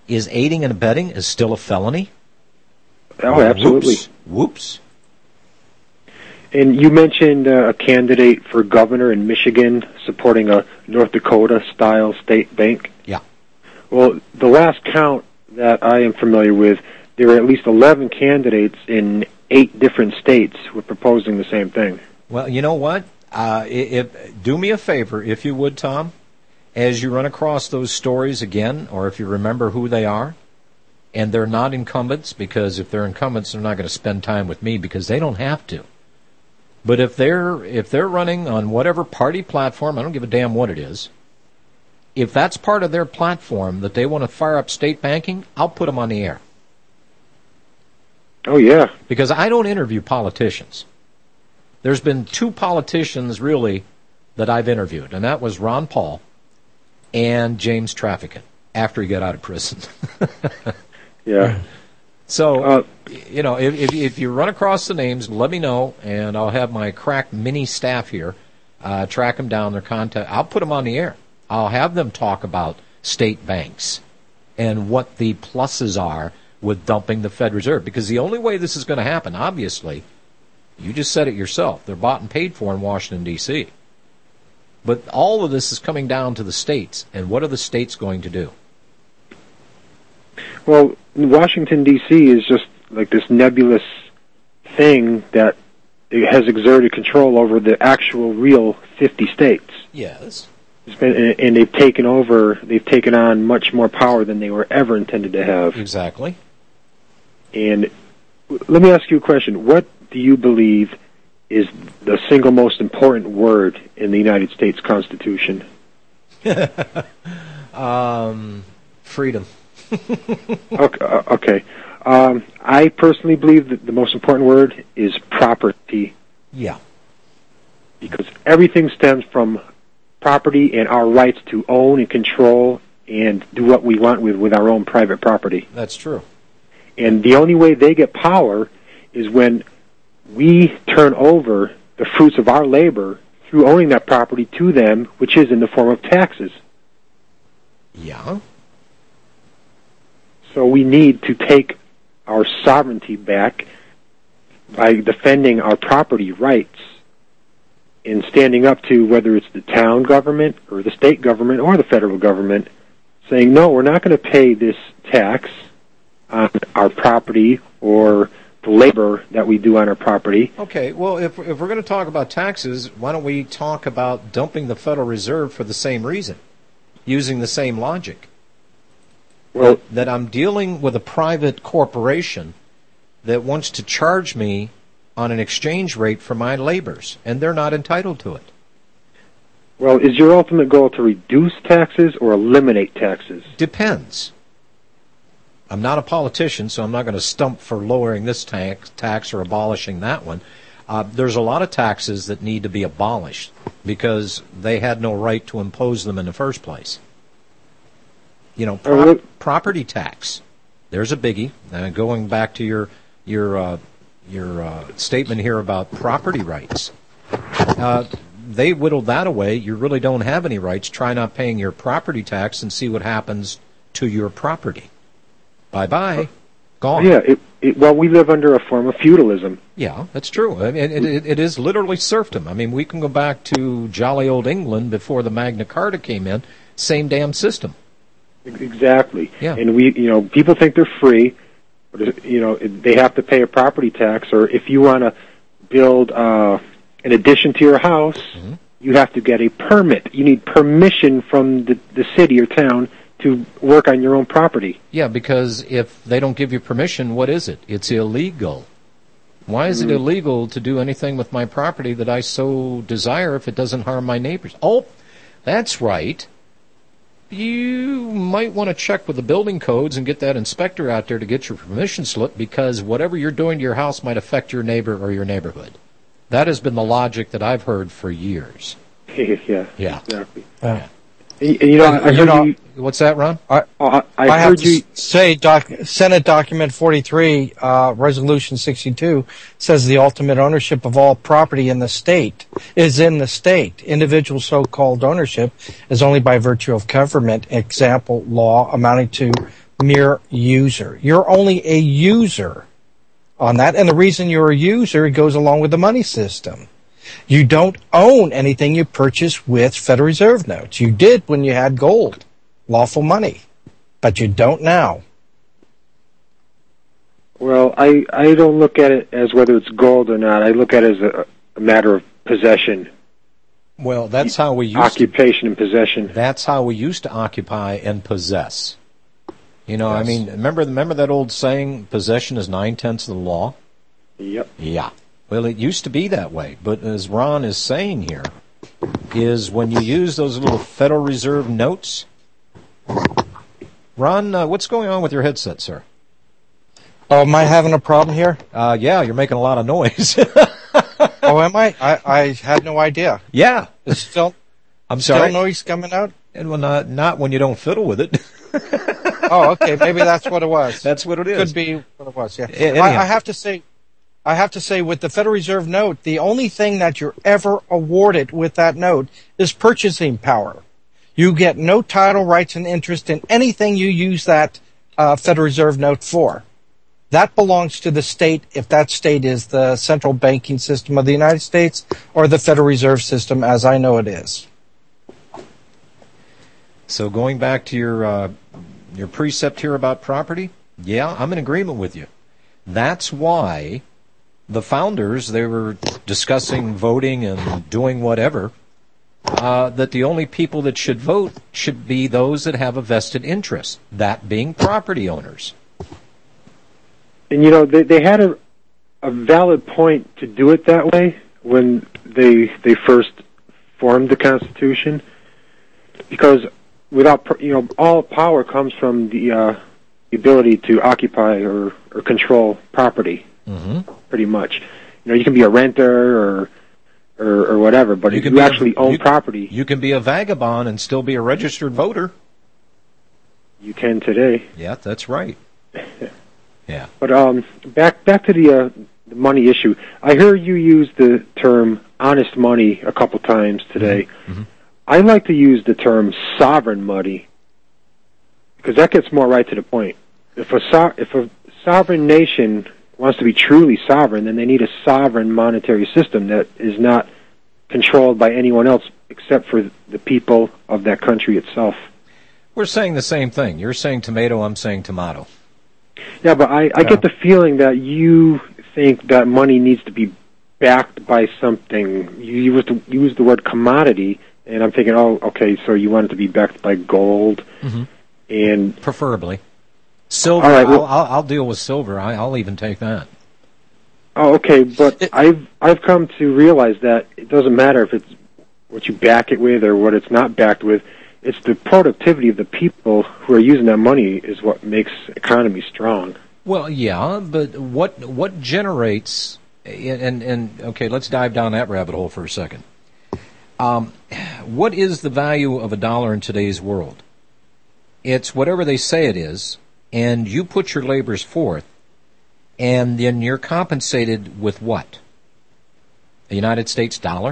is aiding and abetting is still a felony? Oh, absolutely. Whoops. Whoops. And you mentioned uh, a candidate for governor in Michigan supporting a North Dakota-style state bank. Yeah. Well, the last count that I am familiar with, there were at least eleven candidates in eight different states who were proposing the same thing. Well, you know what? Uh, if, do me a favor, if you would, Tom, as you run across those stories again, or if you remember who they are, and they're not incumbents, because if they're incumbents, they're not going to spend time with me because they don't have to. But if they're if they're running on whatever party platform, I don't give a damn what it is, if that's part of their platform that they want to fire up state banking, I'll put them on the air. Oh, yeah. Because I don't interview politicians. There's been two politicians, really, that I've interviewed, and that was Ron Paul and James Traficant after he got out of prison. Yeah. So, uh, you know, if, if if you run across the names, let me know, and I'll have my crack mini staff here uh, track them down, their contact. I'll put them on the air. I'll have them talk about state banks and what the pluses are with dumping the Fed Reserve. Because the only way this is going to happen, obviously, you just said it yourself, they're bought and paid for in Washington, D C But all of this is coming down to the states, and what are the states going to do? Well, Washington, D C is just like this nebulous thing that it has exerted control over the actual real fifty states. Yes. It's been, and they've taken over, they've taken on much more power than they were ever intended to have. Exactly. And let me ask you a question. What do you believe is the single most important word in the United States Constitution? um, freedom. okay. okay. Um, I personally believe that the most important word is property. Yeah. Because everything stems from property and our rights to own and control and do what we want with, with our own private property. That's true. And the only way they get power is when we turn over the fruits of our labor through owning that property to them, which is in the form of taxes. Yeah. So we need to take our sovereignty back by defending our property rights and standing up to whether it's the town government or the state government or the federal government, saying, no, we're not going to pay this tax on our property or the labor that we do on our property. Okay, well, if, if we're going to talk about taxes, why don't we talk about dumping the Federal Reserve for the same reason, using the same logic? Well, that, that I'm dealing with a private corporation that wants to charge me on an exchange rate for my labors, and they're not entitled to it. Well, is your ultimate goal to reduce taxes or eliminate taxes? Depends. I'm not a politician, so I'm not going to stump for lowering this tax, tax or abolishing that one. Uh, there's a lot of taxes that need to be abolished because they had no right to impose them in the first place. You know, prop, property tax. There's a biggie. Uh, going back to your your uh, your uh, statement here about property rights, uh, they whittled that away. You really don't have any rights. Try not paying your property tax and see what happens to your property. Bye bye, gone. Yeah. It, it, well, we live under a form of feudalism. Yeah, that's true. I mean, it, it, it is literally serfdom. I mean, we can go back to jolly old England before the Magna Carta came in. Same damn system. Exactly. Yeah. And we, you know, people think they're free, but you know, they have to pay a property tax. Or if you want to build uh, an addition to your house, mm-hmm. you have to get a permit. You need permission from the, the city or town to work on your own property. Yeah, because if they don't give you permission, what is it? It's illegal. Why is mm-hmm. it illegal to do anything with my property that I so desire if it doesn't harm my neighbors? Oh, that's right. You might want to check with the building codes and get that inspector out there to get your permission slip, because whatever you're doing to your house might affect your neighbor or your neighborhood. That has been the logic that I've heard for years. yeah. Yeah. Exactly. Yeah. And, and you know, I, I heard you know, you, what's that, Ron? I, I, I, I heard have to you say, doc, Senate Document forty-three, uh, Resolution sixty-two, says the ultimate ownership of all property in the state is in the state. Individual so-called ownership is only by virtue of government, example, law amounting to mere user. You're only a user on that. And the reason you're a user, it goes along with the money system. You don't own anything you purchase with Federal Reserve notes. You did when you had gold, lawful money, but you don't now. Well, I, I don't look at it as whether it's gold or not. I look at it as a, a matter of possession. Well, that's how we used occupation to, and possession. That's how we used to occupy and possess. You know, yes. I mean, remember remember that old saying, possession is nine-tenths of the law? Yep. Yeah. Well, it used to be that way, but as Ron is saying here, is when you use those little Federal Reserve notes. Ron, uh, what's going on with your headset, sir? Oh, am I having a problem here? Uh, yeah, you're making a lot of noise. Oh, am I? I? I had no idea. Yeah. There's still, I'm sorry. Still noise coming out? And well, not, not when you don't fiddle with it. Oh, okay. Maybe that's what it was. That's what it is. Could be what it was, yeah. Anyhow. I, I have to say, I have to say, with the Federal Reserve note, the only thing that you're ever awarded with that note is purchasing power. You get no title, rights, and interest in anything you use that uh, Federal Reserve note for. That belongs to the state, if that state is the central banking system of the United States or the Federal Reserve System as I know it is. So going back to your uh, your precept here about property, yeah, I'm in agreement with you. That's why the founders, they were discussing voting and doing whatever, uh, that the only people that should vote should be those that have a vested interest, that being property owners. And, you know, they, they had a, a valid point to do it that way when they they first formed the Constitution, because without, you know, all power comes from the, uh, the ability to occupy or, or control property, mm-hmm. pretty much. You know, you can be a renter or or, or whatever, but you if you actually a, own you, property... You can be a vagabond and still be a registered voter. You can today. Yeah, that's right. Yeah. But um, back back to the, uh, the money issue. I hear you use the term honest money a couple times today. Mm-hmm. I like to use the term sovereign money because that gets more right to the point. If a so- if a sovereign nation wants to be truly sovereign, then they need a sovereign monetary system that is not controlled by anyone else except for the people of that country itself. We're saying the same thing. You're saying tomato, I'm saying tomato. Yeah, but I, I get the feeling that you think that money needs to be backed by something. You use the, you use the word commodity, and I'm thinking, oh, okay, so you want it to be backed by gold, mm-hmm. and preferably silver. All right, well, I'll, I'll, I'll deal with silver. I, I'll even take that. Oh, okay, but it, I've I've come to realize that it doesn't matter if it's what you back it with or what it's not backed with. It's the productivity of the people who are using that money is what makes economy strong. Well, yeah, but what what generates and and okay, let's dive down that rabbit hole for a second. Um, what is the value of a dollar in today's world? It's whatever they say it is, and you put your labors forth, and then you're compensated with what? A United States dollar?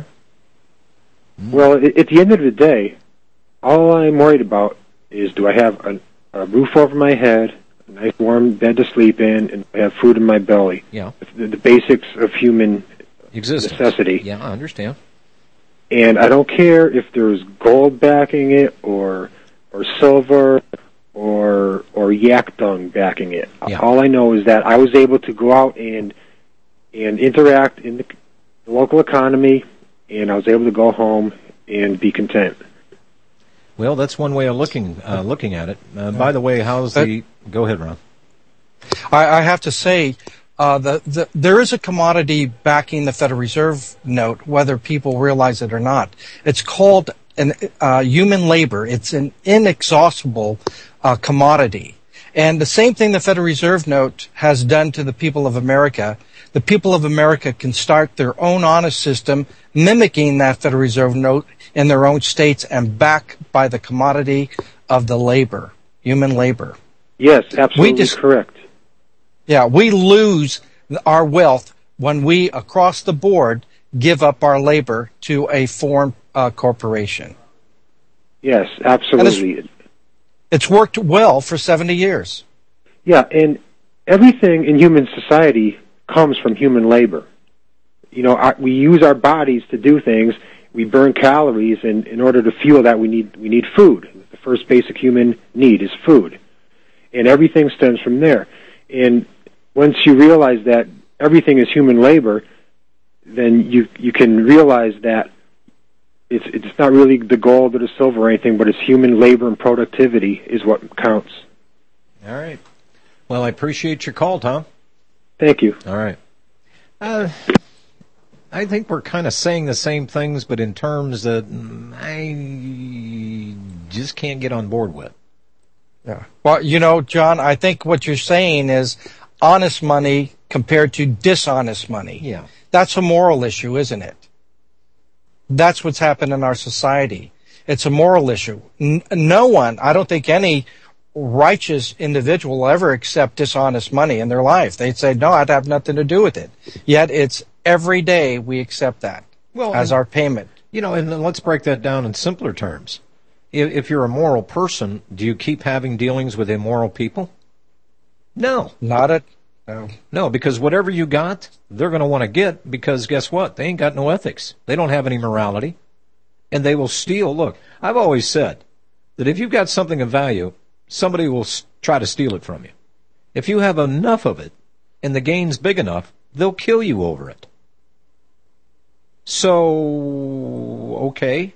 Well, at the end of the day, all I'm worried about is do I have a, a roof over my head, a nice warm bed to sleep in, and I have food in my belly. Yeah. The, the basics of human existence. Necessity. Yeah, I understand. And I don't care if there's gold backing it or or silver or or yak dung backing it. Yeah. All I know is that I was able to go out and and interact in the, the local economy, and I was able to go home and be content. Well, that's one way of looking uh, looking at it. Uh, by the way, how's the... Go ahead, Ron. I, I have to say, uh, the, the, there is a commodity backing the Federal Reserve note, whether people realize it or not. It's called an, uh, human labor. It's an inexhaustible uh, commodity. And the same thing the Federal Reserve note has done to the people of America. The people of America can start their own honest system mimicking that Federal Reserve note in their own states and backed by the commodity of the labor, human labor. Yes, absolutely we just, correct. Yeah, we lose our wealth when we, across the board, give up our labor to a foreign uh, corporation. Yes, absolutely. It's, It's worked well for seventy years. Yeah, and everything in human society comes from human labor. You know, our, we use our bodies to do things. We burn calories, and in order to fuel that, we need we need food. The first basic human need is food, and everything stems from there. And once you realize that everything is human labor, then you you can realize that it's it's not really the gold or the silver or anything, but it's human labor and productivity is what counts. All right. Well, I appreciate your call, Tom. Thank you. All right. Uh, I think we're kind of saying the same things, but in terms that I just can't get on board with. Yeah. Well, you know, John, I think what you're saying is honest money compared to dishonest money. Yeah. That's a moral issue, isn't it? That's what's happened in our society. It's a moral issue. N- no one, I don't think any righteous individual will ever accept dishonest money in their life. They'd say, no, I'd have nothing to do with it. Yet it's every day we accept that well, as and, our payment. You know, and let's break that down in simpler terms. If, if you're a moral person, do you keep having dealings with immoral people? No. Not at No. No, because whatever you got, they're going to want to get, because guess what? They ain't got no ethics. They don't have any morality. And they will steal. Look, I've always said that if you've got something of value, somebody will s- try to steal it from you. If you have enough of it and the gain's big enough, they'll kill you over it. So, okay.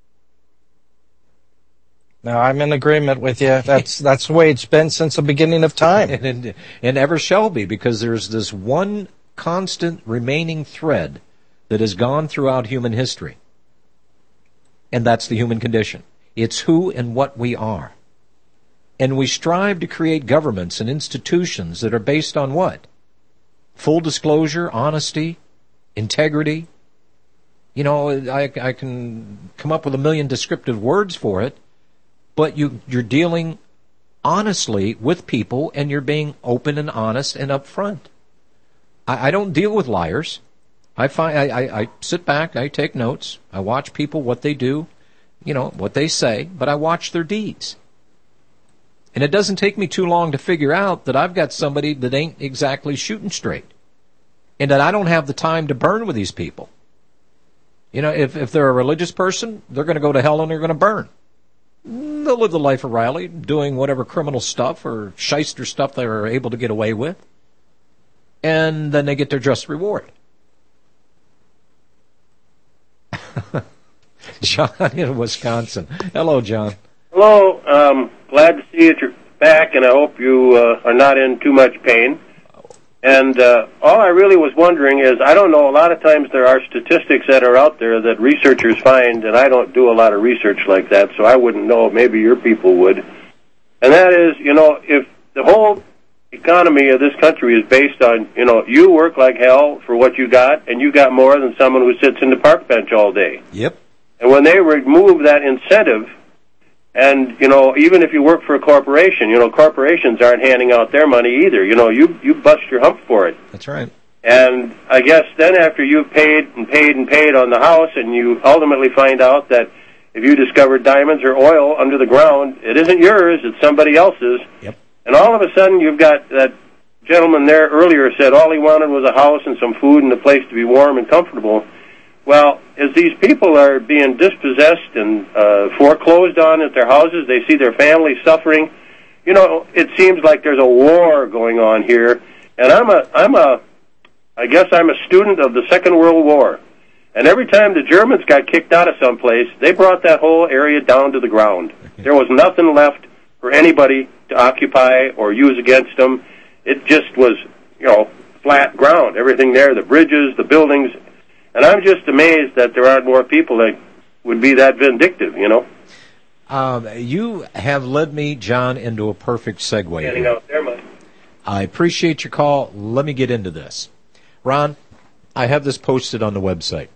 No, I'm in agreement with you. That's that's the way it's been since the beginning of time. and, and, and ever shall be, because there's this one constant remaining thread that has gone throughout human history. And that's the human condition. It's who and what we are. And we strive to create governments and institutions that are based on what? Full disclosure, honesty, integrity. You know, I, I can come up with a million descriptive words for it. But you, you're dealing honestly with people, and you're being open and honest and upfront. I, I don't deal with liars. I find I, I, I sit back, I take notes, I watch people, what they do, you know, what they say, but I watch their deeds. And it doesn't take me too long to figure out that I've got somebody that ain't exactly shooting straight, and that I don't have the time to burn with these people. You know, if, if they're a religious person, they're going to go to hell and they're going to burn. They'll live the life of Riley, doing whatever criminal stuff or shyster stuff they are able to get away with. And then they get their just reward. John in Wisconsin. Hello, John. Hello. Um, glad to see that you're back, and I hope you uh, are not in too much pain. And uh, all I really was wondering is, I don't know, a lot of times there are statistics that are out there that researchers find, and I don't do a lot of research like that, so I wouldn't know. Maybe your people would. And that is, you know, if the whole economy of this country is based on, you know, you work like hell for what you got, and you got more than someone who sits in the park bench all day. Yep. And when they remove that incentive, and, you know, even if you work for a corporation, you know, corporations aren't handing out their money either. You know, you you bust your hump for it. That's right. And I guess then after you've paid and paid and paid on the house, and you ultimately find out that if you discovered diamonds or oil under the ground, it isn't yours, it's somebody else's. Yep. And all of a sudden you've got that gentleman there earlier said all he wanted was a house and some food and a place to be warm and comfortable. Well, as these people are being dispossessed and uh, foreclosed on at their houses, they see their families suffering. You know, it seems like there's a war going on here. And I'm a, I'm a, I guess I'm a student of the Second World War. And every time the Germans got kicked out of someplace, they brought that whole area down to the ground. There was nothing left for anybody to occupy or use against them. It just was, you know, flat ground. Everything there, the bridges, the buildings. And I'm just amazed that there aren't more people that would be that vindictive, you know. Um, you have led me, John, into a perfect segue. Getting out their money. I appreciate your call. Let me get into this. Ron, I have this posted on the website.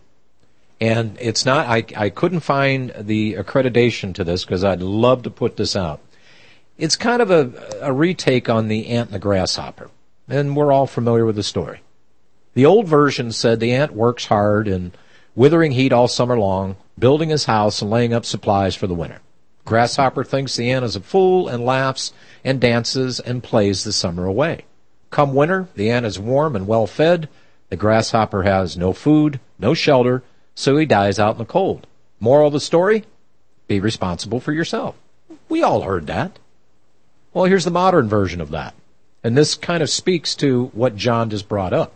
And it's not, I, I couldn't find the accreditation to this because I'd love to put this out. It's kind of a, a retake on the ant and the grasshopper. And we're all familiar with the story. The old version said the ant works hard in withering heat all summer long, building his house and laying up supplies for the winter. Grasshopper thinks the ant is a fool and laughs and dances and plays the summer away. Come winter, the ant is warm and well fed. The grasshopper has no food, no shelter, so he dies out in the cold. Moral of the story? Be responsible for yourself. We all heard that. Well, here's the modern version of that. And this kind of speaks to what John just brought up.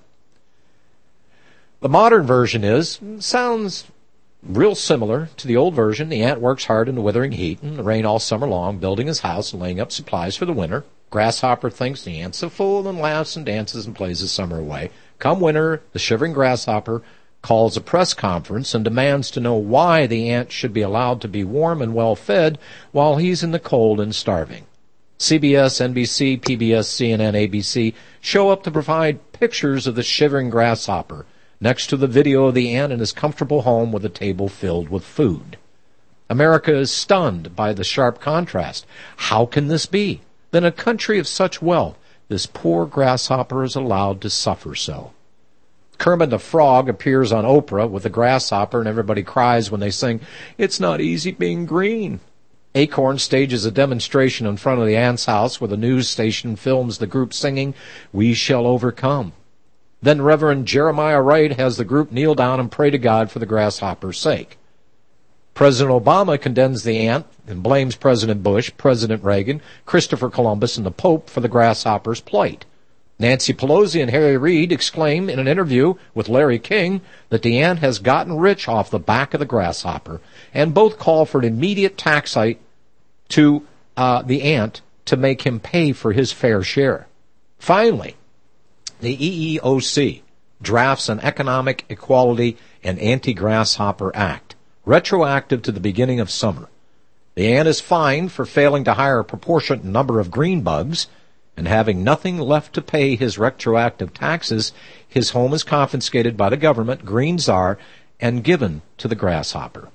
The modern version is, sounds real similar to the old version. The ant works hard in the withering heat and the rain all summer long, building his house and laying up supplies for the winter. Grasshopper thinks the ant's a fool and laughs and dances and plays the summer away. Come winter, the shivering grasshopper calls a press conference and demands to know why the ant should be allowed to be warm and well fed while he's in the cold and starving. C B S, N B C, P B S, C N N, A B C show up to provide pictures of the shivering grasshopper next to the video of the ant in his comfortable home with a table filled with food. America is stunned by the sharp contrast. How can this be? That in a country of such wealth, this poor grasshopper is allowed to suffer so. Kermit the Frog appears on Oprah with a grasshopper, and everybody cries when they sing, "It's not easy being green." Acorn stages a demonstration in front of the ant's house where the news station films the group singing, "We Shall Overcome." Then Reverend Jeremiah Wright has the group kneel down and pray to God for the grasshopper's sake. President Obama condemns the ant and blames President Bush, President Reagan, Christopher Columbus, and the Pope for the grasshopper's plight. Nancy Pelosi and Harry Reid exclaim in an interview with Larry King that the ant has gotten rich off the back of the grasshopper, and both call for an immediate tax hike to uh, the ant to make him pay for his fair share. Finally, the E E O C drafts an Economic Equality and Anti-Grasshopper Act, retroactive to the beginning of summer. The ant is fined for failing to hire a proportionate number of green bugs, and having nothing left to pay his retroactive taxes, his home is confiscated by the government, green czar, and given to the grasshopper.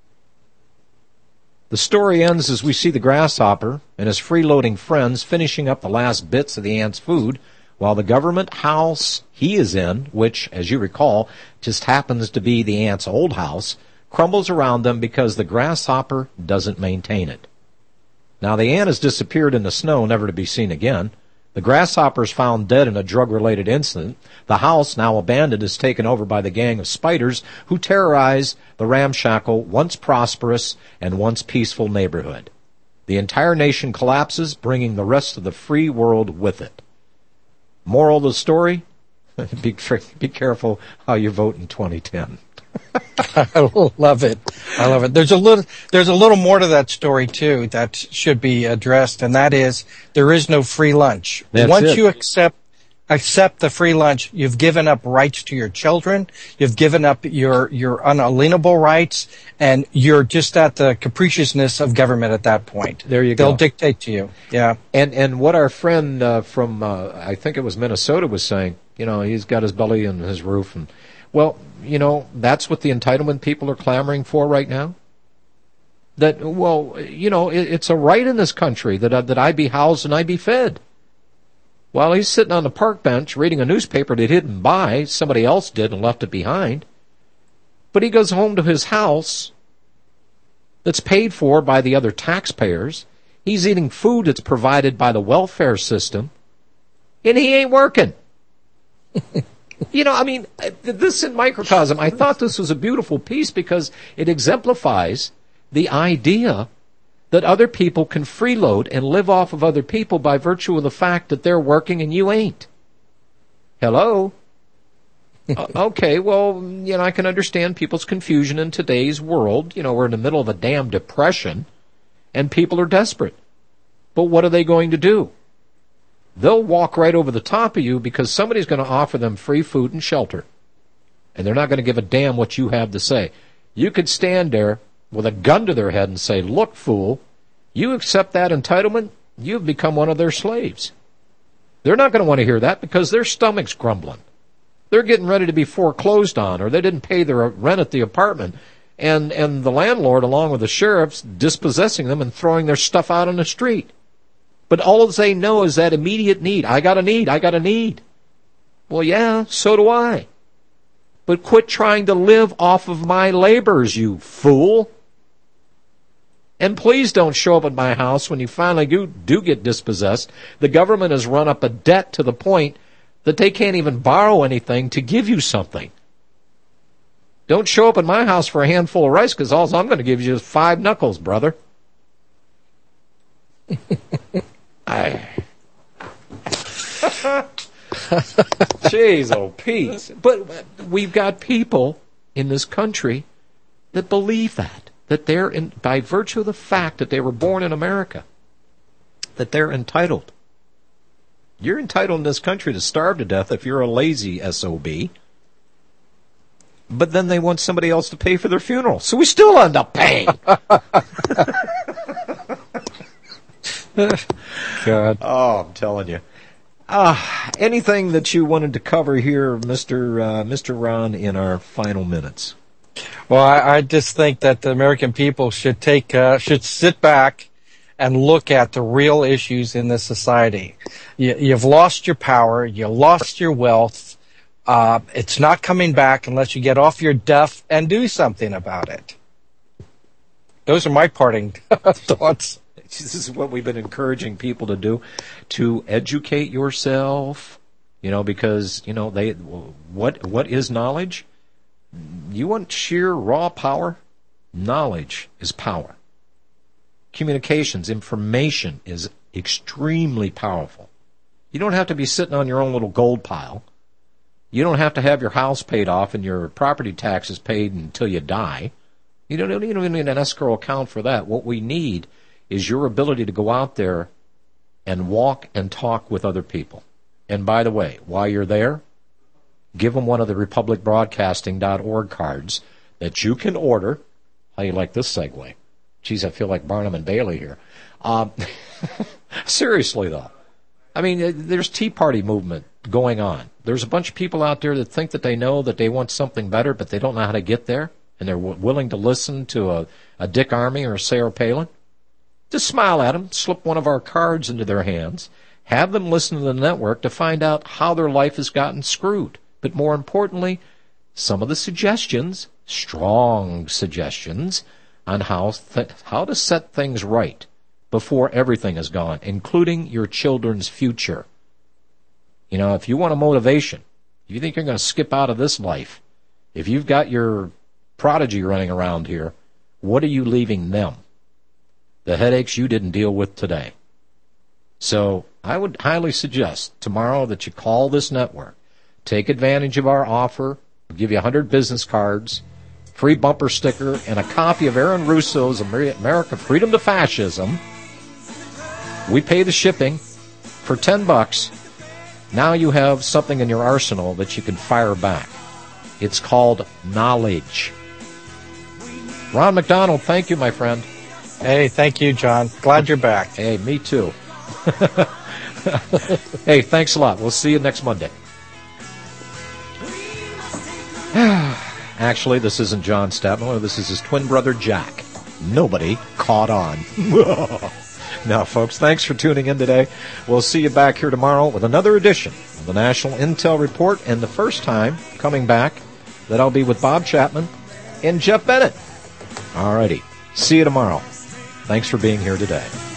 The story ends as we see the grasshopper and his freeloading friends finishing up the last bits of the ant's food, while the government house he is in, which, as you recall, just happens to be the ant's old house, crumbles around them because the grasshopper doesn't maintain it. Now, the ant has disappeared in the snow, never to be seen again. The grasshopper is found dead in a drug-related incident. The house, now abandoned, is taken over by the gang of spiders who terrorize the ramshackle, once prosperous and once peaceful neighborhood. The entire nation collapses, bringing the rest of the free world with it. Moral of the story? be, be careful how you vote in twenty ten. I love it. I love it. There's a little, there's a little more to that story too that should be addressed, and that is there is no free lunch. That's Once it. you accept accept the free lunch, you've given up rights to your children. You've given up your your unalienable rights, and you're just at the capriciousness of government at that point. There you They'll go. dictate to you. Yeah. And and what our friend uh, from uh, I think it was Minnesota was saying, you know, he's got his belly in his roof, and well, you know, that's what the entitlement people are clamoring for right now. That, well, you know, it, it's a right in this country that uh, that I be housed and I be fed. While he's sitting on the park bench reading a newspaper that he didn't buy, somebody else did and left it behind. But he goes home to his house that's paid for by the other taxpayers. He's eating food that's provided by the welfare system, and he ain't working. You know, I mean, this in microcosm, I thought this was a beautiful piece because it exemplifies the idea that other people can freeload and live off of other people by virtue of the fact that they're working and you ain't. Hello? uh, okay, well, you know, I can understand people's confusion in today's world. You know, we're in the middle of a damn depression and people are desperate. But what are they going to do? They'll walk right over the top of you because somebody's going to offer them free food and shelter. And they're not going to give a damn what you have to say. You could stand there with a gun to their head and say, "Look, fool, you accept that entitlement, you've become one of their slaves." They're not going to want to hear that because their stomach's grumbling. They're getting ready to be foreclosed on, or they didn't pay their rent at the apartment, and, and the landlord, along with the sheriff's, dispossessing them and throwing their stuff out on the street. But all they know is that immediate need. I got a need. I got a need. Well, yeah, so do I. But quit trying to live off of my labors, you fool. And please don't show up at my house when you finally do, do get dispossessed. The government has run up a debt to the point that they can't even borrow anything to give you something. Don't show up at my house for a handful of rice, because all I'm going to give you is five knuckles, brother. I... Jeez, oh, Pete. But we've got people in this country that believe that, that they're, in, by virtue of the fact that they were born in America, that they're entitled. You're entitled in this country to starve to death if you're a lazy S O B. But then they want somebody else to pay for their funeral, so we still end up paying. God. Oh, I'm telling you. Uh, anything that you wanted to cover here, Mister Uh, Mister Ron, in our final minutes? Well, I, I just think that the American people should take uh, should sit back and look at the real issues in this society. You, you've lost your power. You lost your wealth. Uh, it's not coming back unless you get off your duff and do something about it. Those are my parting thoughts. This is what we've been encouraging people to do, to educate yourself, you know, because, you know, they, what, what is knowledge? You want sheer raw power? Knowledge is power. Communications, information is extremely powerful. You don't have to be sitting on your own little gold pile. You don't have to have your house paid off and your property taxes paid until you die. You don't, you don't even need an escrow account for that. What we need is your ability to go out there and walk and talk with other people. And by the way, while you're there, give them one of the republic broadcasting dot org cards that you can order. How you like this segue? Geez, I feel like Barnum and Bailey here. Um, seriously, though. I mean, there's Tea Party movement going on. There's a bunch of people out there that think that they know that they want something better, but they don't know how to get there, and they're w- willing to listen to a, a Dick Armey or a Sarah Palin. Just smile at them, slip one of our cards into their hands, have them listen to the network to find out how their life has gotten screwed. But more importantly, some of the suggestions, strong suggestions, on how th- how to set things right before everything is gone, including your children's future. You know, if you want a motivation, if you think you're going to skip out of this life, if you've got your prodigy running around here, what are you leaving them? The headaches you didn't deal with today. So I would highly suggest tomorrow that you call this network. Take advantage of our offer. We'll give you one hundred business cards, free bumper sticker, and a copy of Aaron Russo's America Freedom to Fascism. We pay the shipping for ten bucks. Now you have something in your arsenal that you can fire back. It's called knowledge. Ron McDonald, thank you, my friend. Hey, thank you, John. Glad you're back. Hey, me too. Hey, thanks a lot. We'll see you next Monday. Actually, this isn't John Stadtmiller. This is his twin brother, Jack. Nobody caught on. Now, folks, thanks for tuning in today. We'll see you back here tomorrow with another edition of the National Intel Report, and the first time coming back that I'll be with Bob Chapman and Jeff Bennett. All righty. See you tomorrow. Thanks for being here today.